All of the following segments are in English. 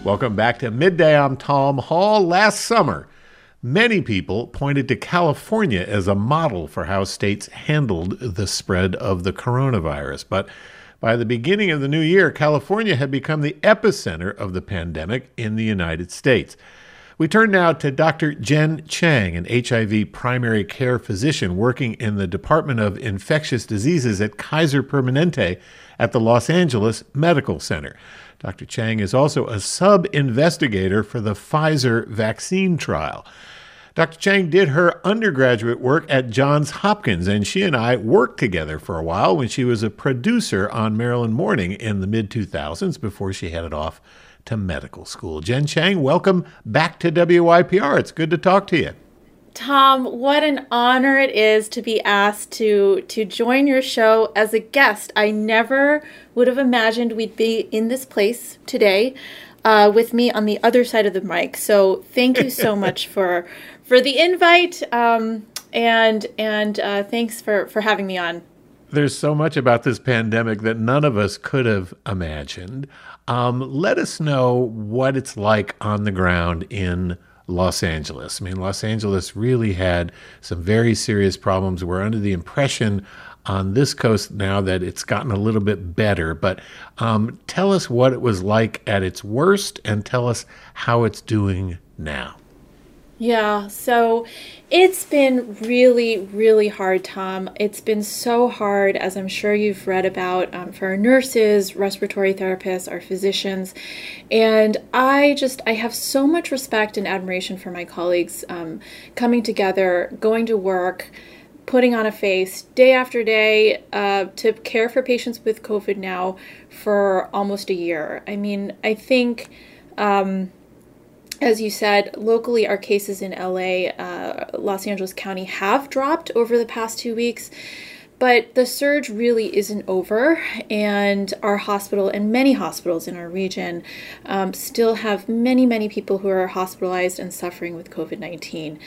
Welcome back to Midday. I'm Tom Hall. Last summer, many people pointed to California as a model for how states handled the spread of the coronavirus. But by the beginning of the new year, California had become the epicenter of the pandemic in the United States. We turn now to Dr. Jen Chang, an HIV primary care physician working in the Department of Infectious Diseases at Kaiser Permanente at the Los Angeles Medical Center. Dr. Chang is also a sub-investigator for the Pfizer vaccine trial. Dr. Chang did her undergraduate work at Johns Hopkins, and she and I worked together for a while when she was a producer on Maryland Morning in the mid-2000s before she headed off to medical school. Jen Chang, welcome back to WYPR. It's good to talk to you. Tom, what an honor it is to be asked to join your show as a guest. I never would have imagined we'd be in this place today with me on the other side of the mic. So thank you so much for the invite and thanks for having me on. There's so much about this pandemic that none of us could have imagined. Let us know what it's like on the ground in Los Angeles. I mean, Los Angeles really had some very serious problems. We're under the impression on this coast now that it's gotten a little bit better, but tell us what it was like at its worst and tell us how it's doing now. Yeah, so it's been really, really hard, Tom. It's been so hard, as I'm sure you've read about, for our nurses, respiratory therapists, our physicians. And I have so much respect and admiration for my colleagues coming together, going to work, putting on a face day after day to care for patients with COVID now for almost a year. I mean, I think... as you said, locally, our cases in LA, Los Angeles County have dropped over the past 2 weeks, but the surge really isn't over, and our hospital and many hospitals in our region still have many, many people who are hospitalized and suffering with COVID-19.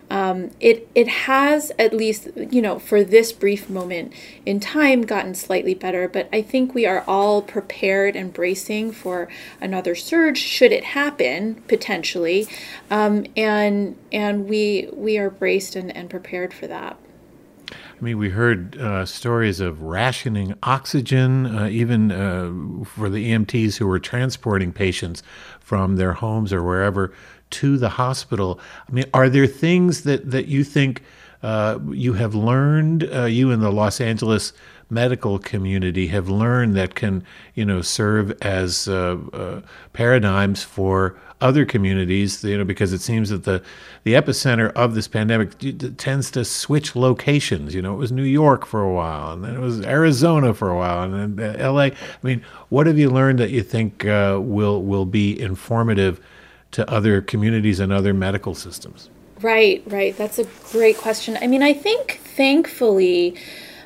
It has, at least, for this brief moment in time, gotten slightly better, but I think we are all prepared and bracing for another surge should it happen, potentially, and we are braced and prepared for that. I mean, we heard stories of rationing oxygen, even for the EMTs who were transporting patients from their homes or wherever to the hospital. I mean, are there things that you think you have learned, you in the Los Angeles medical community have learned that can, serve as paradigms for other communities, because it seems that the epicenter of this pandemic tends to switch locations. It was New York for a while, and then it was Arizona for a while, and then LA. I mean, what have you learned that you think will be informative to other communities and other medical systems? Right. That's a great question. I mean, I think, thankfully,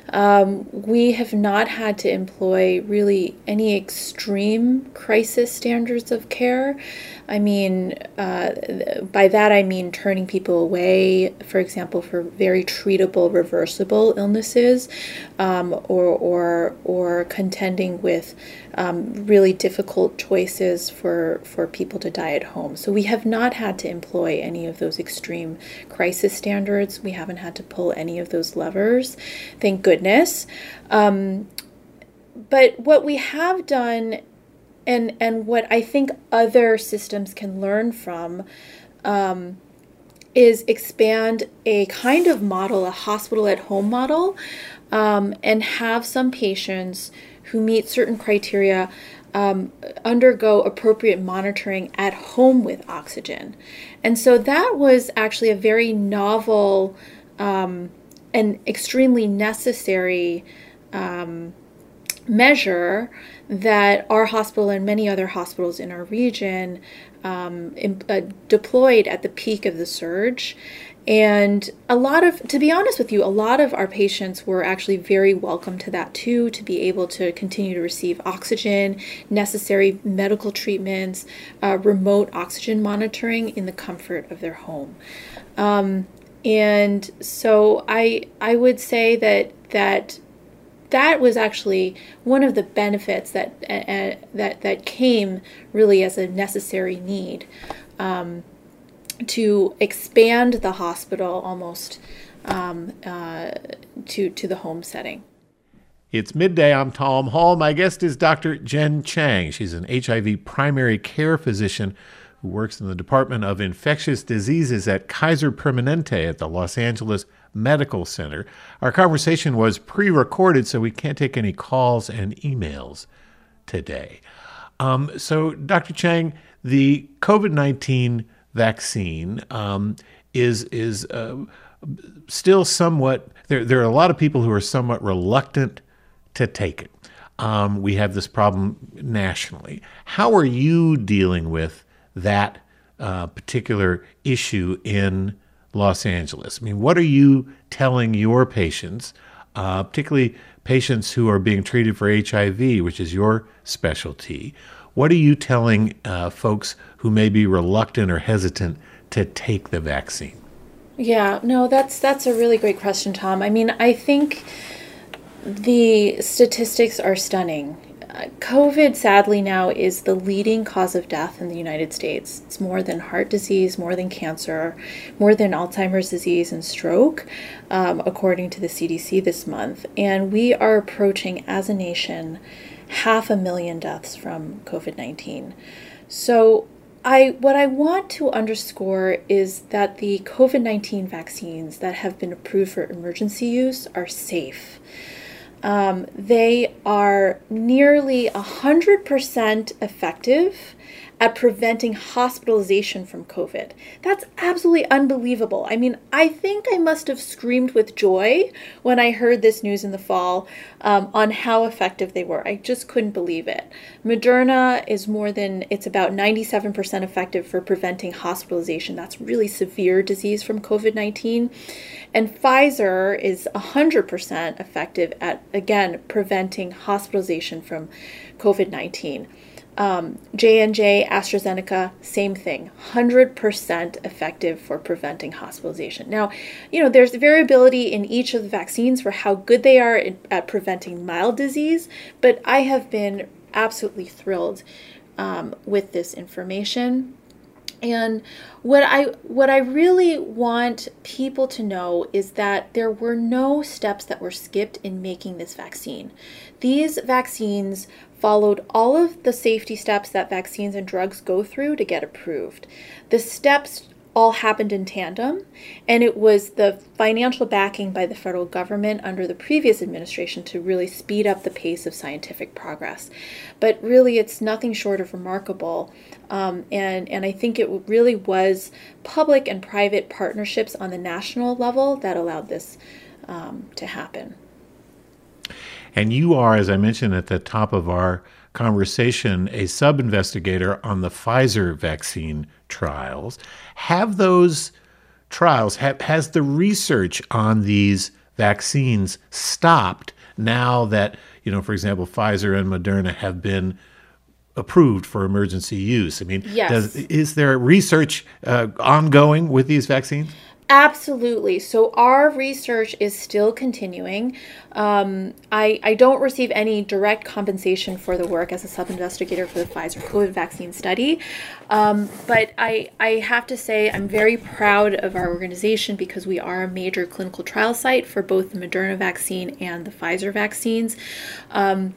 we have not had to employ really any extreme crisis standards of care. I mean, by that I mean turning people away, for example, for very treatable, reversible illnesses, or contending with really difficult choices for people to die at home. So we have not had to employ any of those extreme crisis standards. We haven't had to pull any of those levers, thank goodness. But what we have done, and what I think other systems can learn from, is expand a kind of model, a hospital at home model, and have some patients who meet certain criteria undergo appropriate monitoring at home with oxygen. And so that was actually a very novel and extremely necessary measure that our hospital and many other hospitals in our region deployed at the peak of the surge. And to be honest with you, a lot of our patients were actually very welcome to that too, to be able to continue to receive oxygen, necessary medical treatments, remote oxygen monitoring in the comfort of their home. And so I would say that that was actually one of the benefits that came really as a necessary need, to expand the hospital almost to the home setting. It's midday. I'm Tom Hall. My guest is Dr. Jen Chang. She's an HIV primary care physician who works in the Department of Infectious Diseases at Kaiser Permanente at the Los Angeles Medical Center. Our conversation was pre-recorded, so we can't take any calls and emails today. So, Dr. Chang, the COVID-19 vaccine is still somewhat, there are a lot of people who are somewhat reluctant to take it. We have this problem nationally. How are you dealing with that particular issue in Los Angeles? I mean, what are you telling your patients, particularly patients who are being treated for HIV, which is your specialty? What are you telling folks who may be reluctant or hesitant to take the vaccine? Yeah, no, that's a really great question, Tom. I mean, I think the statistics are stunning. COVID, sadly, now is the leading cause of death in the United States. It's more than heart disease, more than cancer, more than Alzheimer's disease and stroke, according to the CDC this month. And we are approaching, as a nation, 500,000 deaths from COVID-19. So what I want to underscore is that the COVID-19 vaccines that have been approved for emergency use are safe. They are nearly 100% effective at preventing hospitalization from COVID. That's absolutely unbelievable. I mean, I think I must have screamed with joy when I heard this news in the fall on how effective they were. I just couldn't believe it. Moderna is it's about 97% effective for preventing hospitalization. That's really severe disease from COVID-19. And Pfizer is 100% effective at, again, preventing hospitalization from COVID-19. J&J, AstraZeneca, same thing, 100% effective for preventing hospitalization. Now, there's variability in each of the vaccines for how good they are at preventing mild disease, but I have been absolutely thrilled with this information. And what I really want people to know is that there were no steps that were skipped in making this vaccine. These vaccines followed all of the safety steps that vaccines and drugs go through to get approved. The steps all happened in tandem, and it was the financial backing by the federal government under the previous administration to really speed up the pace of scientific progress. But really, it's nothing short of remarkable, and I think it really was public and private partnerships on the national level that allowed this to happen. And you are, as I mentioned at the top of our conversation, a sub-investigator on the Pfizer vaccine trials. Have those trials, has the research on these vaccines stopped now that, for example, Pfizer and Moderna have been approved for emergency use? I mean, yes. Is there research ongoing with these vaccines? Absolutely. So our research is still continuing. I don't receive any direct compensation for the work as a sub-investigator for the Pfizer COVID vaccine study. But I have to say I'm very proud of our organization because we are a major clinical trial site for both the Moderna vaccine and the Pfizer vaccines. And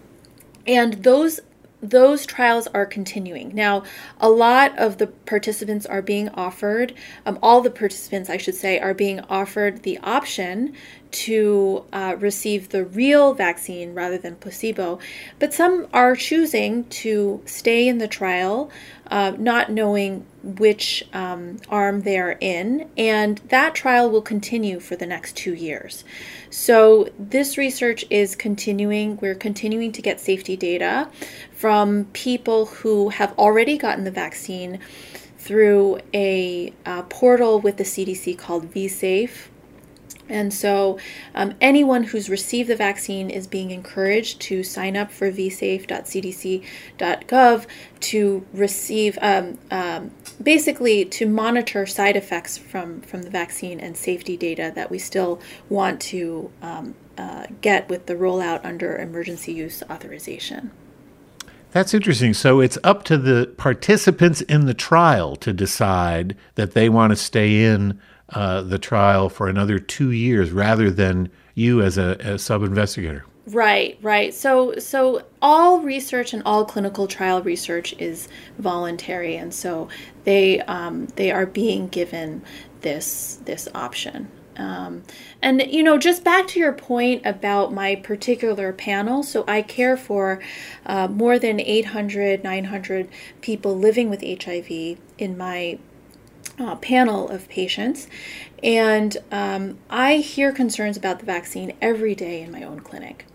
those trials are continuing. Now, a lot of the participants are being offered, all the participants, I should say, are being offered the option to receive the real vaccine rather than placebo. But some are choosing to stay in the trial, not knowing which arm they're in, and that trial will continue for the next 2 years. So this research is continuing. We're continuing to get safety data from people who have already gotten the vaccine through a portal with the CDC called vSafe. And so anyone who's received the vaccine is being encouraged to sign up for vsafe.cdc.gov to receive, basically to monitor side effects from the vaccine and safety data that we still want to get with the rollout under emergency use authorization. That's interesting. So it's up to the participants in the trial to decide that they want to stay in the trial for another 2 years rather than you as a sub-investigator. Right, right. So all research and all clinical trial research is voluntary, and so they are being given this option. And just back to your point about my particular panel. So I care for more than 800, 900 people living with HIV in my panel of patients. And I hear concerns about the vaccine every day in my own clinic.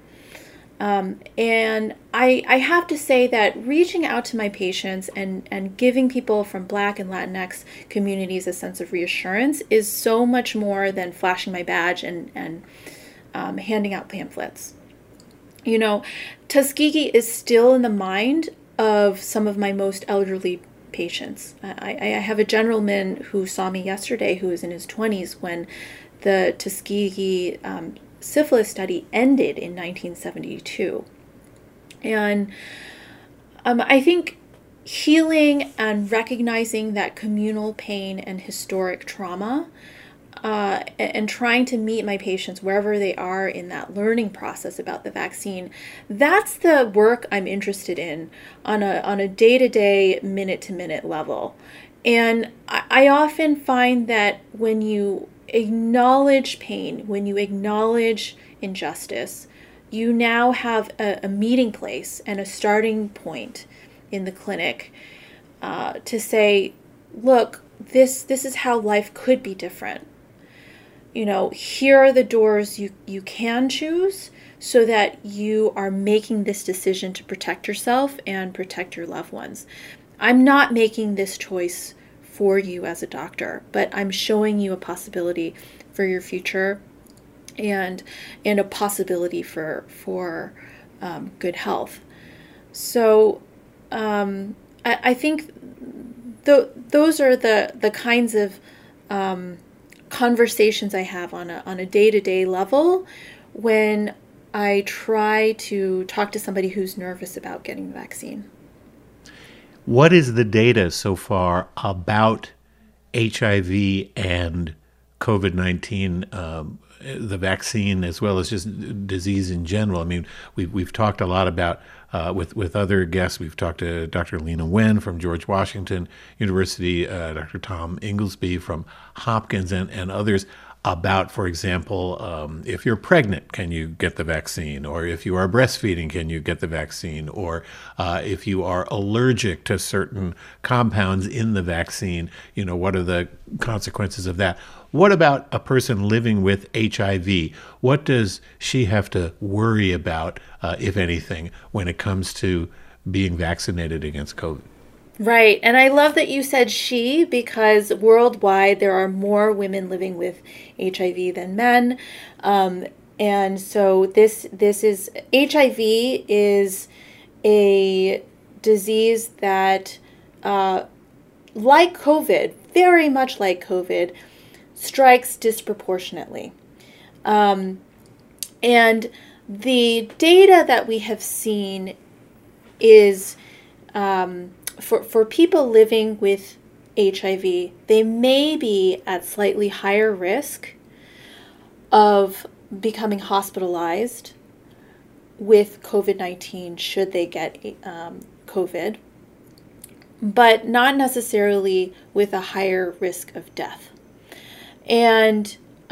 And I have to say that reaching out to my patients and giving people from Black and Latinx communities a sense of reassurance is so much more than flashing my badge and handing out pamphlets. Tuskegee is still in the mind of some of my most elderly patients. I have a gentleman who saw me yesterday who was in his 20s when the Tuskegee syphilis study ended in 1972. And I think healing and recognizing that communal pain and historic trauma and trying to meet my patients wherever they are in that learning process about the vaccine, that's the work I'm interested in on a day-to-day, minute-to-minute level. And I often find that when you acknowledge pain, when you acknowledge injustice, you now have a meeting place and a starting point in the clinic to say, look, this is how life could be different. Here are the doors you can choose so that you are making this decision to protect yourself and protect your loved ones. I'm not making this choice for you as a doctor, but I'm showing you a possibility for your future and a possibility for good health. So I think those are the kinds of conversations I have on a day-to-day level when I try to talk to somebody who's nervous about getting the vaccine. What is the data so far about HIV and COVID-19, the vaccine, as well as just disease in general? I mean, we've talked a lot about, with other guests, we've talked to Dr. Lena Wen from George Washington University, Dr. Tom Inglesby from Hopkins, and others, about, for example, if you're pregnant, can you get the vaccine? Or if you are breastfeeding, can you get the vaccine? Or if you are allergic to certain compounds in the vaccine, what are the consequences of that? What about a person living with HIV? What does she have to worry about, if anything, when it comes to being vaccinated against COVID? Right. And I love that you said she, because worldwide there are more women living with HIV than men. And so this is, HIV is a disease that, like COVID, very much like COVID, strikes disproportionately. And the data that we have seen is, for people living with HIV, they may be at slightly higher risk of becoming hospitalized with COVID-19 should they get COVID, but not necessarily with a higher risk of death. And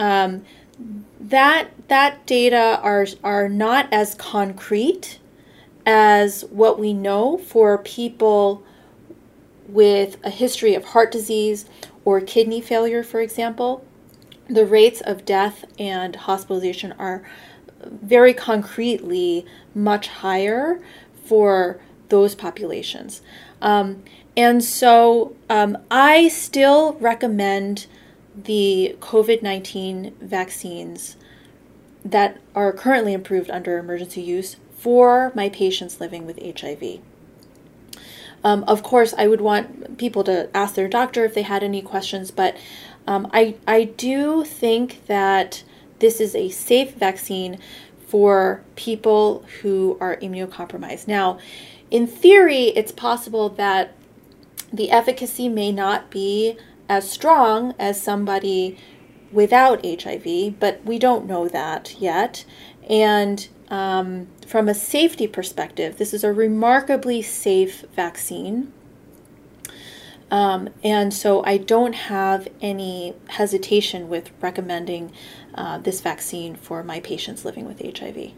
that data are not as concrete as what we know for people with a history of heart disease or kidney failure, for example. The rates of death and hospitalization are very concretely much higher for those populations. And so I still recommend the COVID-19 vaccines that are currently approved under emergency use for my patients living with HIV. Of course, I would want people to ask their doctor if they had any questions, but I do think that this is a safe vaccine for people who are immunocompromised. Now, in theory, it's possible that the efficacy may not be as strong as somebody without HIV, but we don't know that yet. And from a safety perspective, this is a remarkably safe vaccine. And so I don't have any hesitation with recommending this vaccine for my patients living with HIV.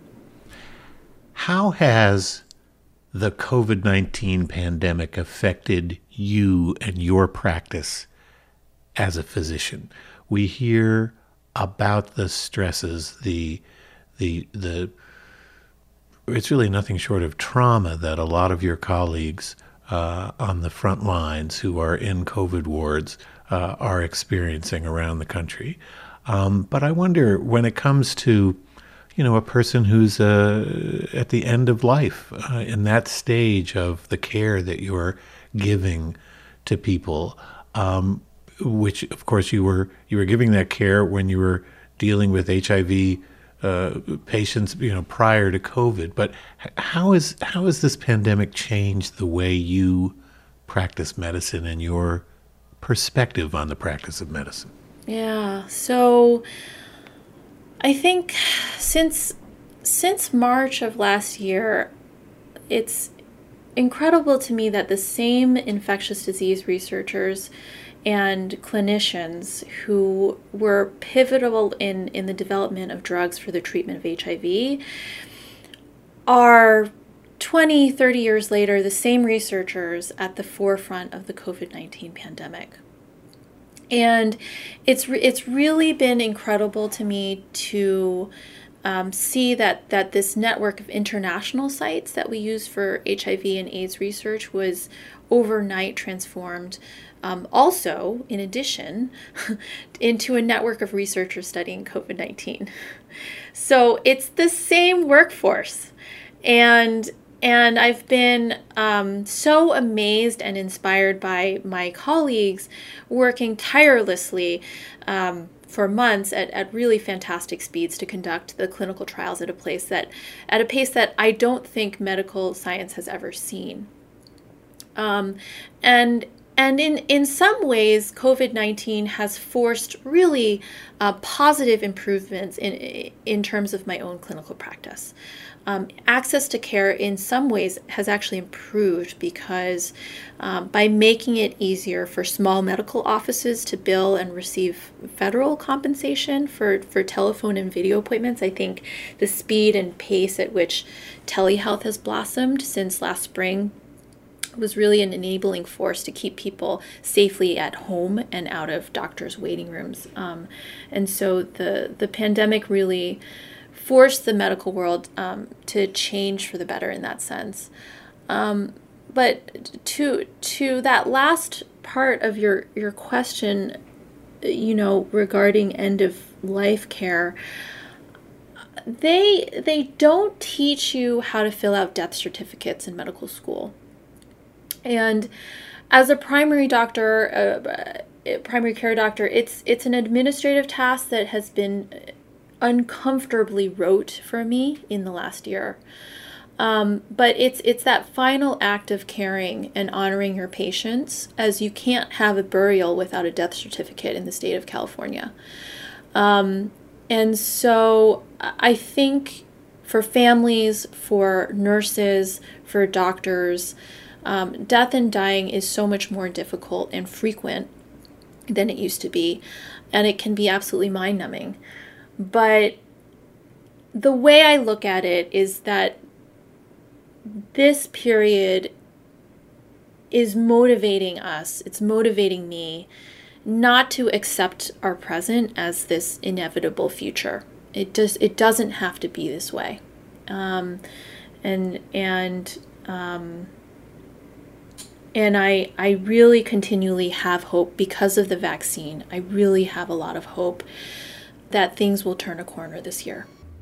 How has the COVID-19 pandemic affected you and your practice as a physician? We hear about the stresses, it's really nothing short of trauma that a lot of your colleagues on the front lines who are in COVID wards are experiencing around the country. But I wonder, when it comes to, a person who's at the end of life, in that stage of the care that you're giving to people, which of course you were giving that care when you were dealing with HIV patients, prior to COVID. But how has this pandemic changed the way you practice medicine and your perspective on the practice of medicine? Yeah. So I think since March of last year, it's incredible to me that the same infectious disease researchers and clinicians who were pivotal in the development of drugs for the treatment of HIV are 20, 30 years later the same researchers at the forefront of the COVID-19 pandemic. And it's really been incredible to me to see that this network of international sites that we use for HIV and AIDS research was overnight transformed, also, in addition, into a network of researchers studying COVID-19. So it's the same workforce. And I've been so amazed and inspired by my colleagues working tirelessly for months at really fantastic speeds to conduct the clinical trials at a pace that I don't think medical science has ever seen. And in some ways, COVID-19 has forced really positive improvements in terms of my own clinical practice. Access to care in some ways has actually improved because by making it easier for small medical offices to bill and receive federal compensation for telephone and video appointments, I think the speed and pace at which telehealth has blossomed since last spring was really an enabling force to keep people safely at home and out of doctors' waiting rooms. And so the pandemic really forced the medical world to change for the better in that sense. But to that last part of your question, regarding end of life care, they don't teach you how to fill out death certificates in medical school. And as a primary doctor, primary care doctor, it's an administrative task that has been uncomfortably rote for me in the last year. But it's that final act of caring and honoring your patients, as you can't have a burial without a death certificate in the state of California. And so I think for families, for nurses, for doctors, death and dying is so much more difficult and frequent than it used to be, and it can be absolutely mind-numbing. But the way I look at it is that this period is motivating us, it's motivating me not to accept our present as this inevitable future. It doesn't have to be this way. And I really continually have hope because of the vaccine. I really have a lot of hope that things will turn a corner this year.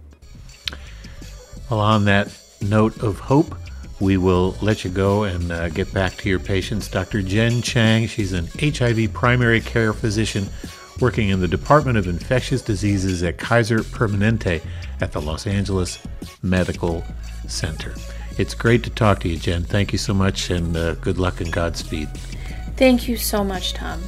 Well, on that note of hope, we will let you go and get back to your patients. Dr. Jen Chang, she's an HIV primary care physician working in the Department of Infectious Diseases at Kaiser Permanente at the Los Angeles Medical Center. It's great to talk to you, Jen. Thank you so much, and good luck and Godspeed. Thank you so much, Tom.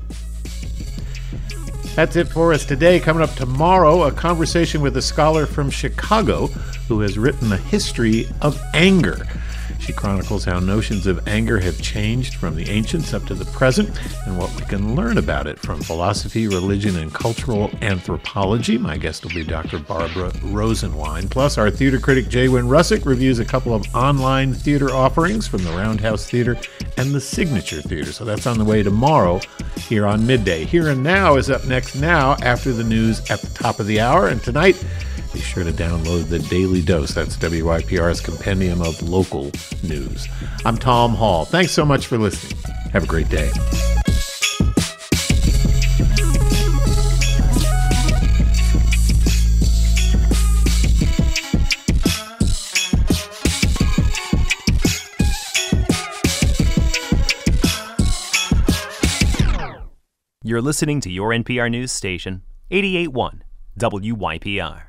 That's it for us today. Coming up tomorrow, a conversation with a scholar from Chicago who has written a history of anger. She chronicles how notions of anger have changed from the ancients up to the present and what we can learn about it from philosophy, religion, and cultural anthropology. My guest will be Dr. Barbara Rosenwein. Plus, our theater critic Jay Wynn Russick reviews a couple of online theater offerings from the Roundhouse Theater and the Signature Theater. So that's on the way tomorrow here on Midday. Here and Now is up next now after the news at the top of the hour. And tonight, be sure to download the Daily Dose. That's WYPR's compendium of local news. I'm Tom Hall. Thanks so much for listening. Have a great day. You're listening to your NPR News station, 88.1 WYPR.